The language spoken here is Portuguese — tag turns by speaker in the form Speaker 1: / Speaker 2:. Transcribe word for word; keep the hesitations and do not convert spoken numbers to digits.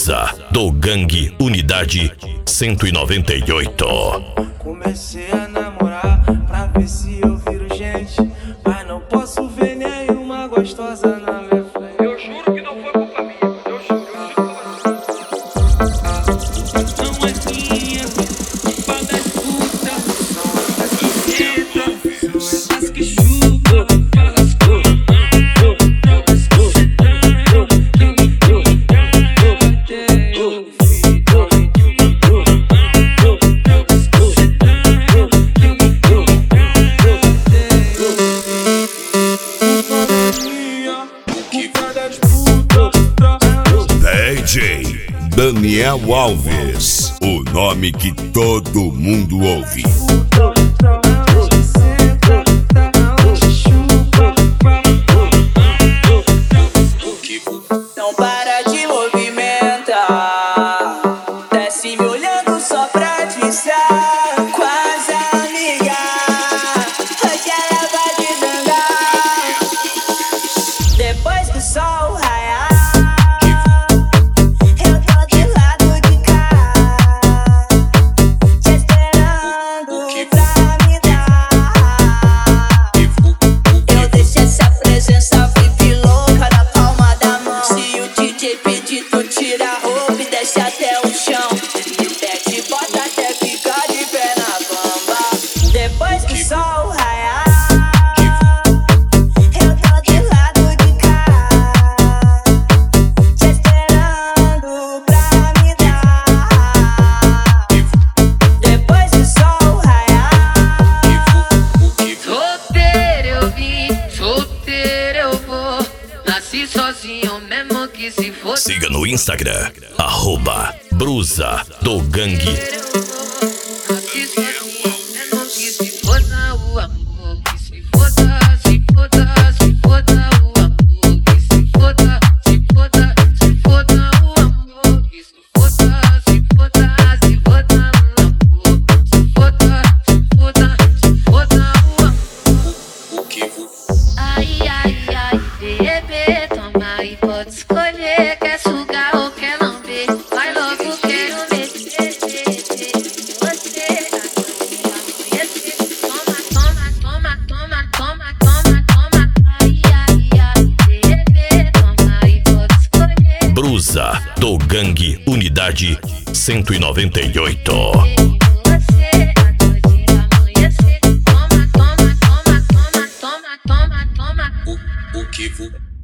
Speaker 1: Brusa, do Gangue Unidade cento e noventa e oito.
Speaker 2: Comecei a namorar pra ver se eu viro gente, mas não posso ver nenhuma gostosa na minha frente.
Speaker 3: Eu juro que não foi culpa minha. Eu juro, eu juro.
Speaker 2: Não é minha, culpa das putas. São elas que chupam, elas
Speaker 1: D J Daniel Alves, o nome que todo mundo ouve.
Speaker 2: Não para de movimentar, desce me olhando só pra desviar. Com as amigas, hoje ela vai desandar. Depois que o sol raiar, eu tô do lado de cá, te esperando pra me dar. Eu deixo essa presença VIP louca na palma da mão. Se o D J pedir, tu tira a roupa e desce até o chão. E pede bota até ficar de pé na bamba. Depois que o sol raiar, eu tô do lado de cá, te esperando pra me dar. Depois que o sol raiar,
Speaker 4: Solteiro eu vim, solteiro eu vou. Nasci sozinho mesmo que se fosse.
Speaker 1: Siga no Instagram, arroba Brusa, do Gangue.
Speaker 4: Nasci sozinho mesmo que se foda o amor. Que se foda, se foda, se foda o amor. Que se foda, se foda, se foda o amor. Que se foda, se foda, se foda o amor. Se foda, se foda, se foda o amor. Ai, ai, ai, bebê, toma e pode escolher. Quer sugar ou quer lamber? Vai logo, quero meter. Você amanhecer. Toma, toma, toma, toma, toma, toma, toma. Ai, ai, ai, bebê, toma e pode escolher.
Speaker 1: Brusa, do Gangue Unidade cento e noventa e oito.
Speaker 4: Você amanhecer. Toma, toma, toma, toma, toma, toma, toma, toma.
Speaker 3: O que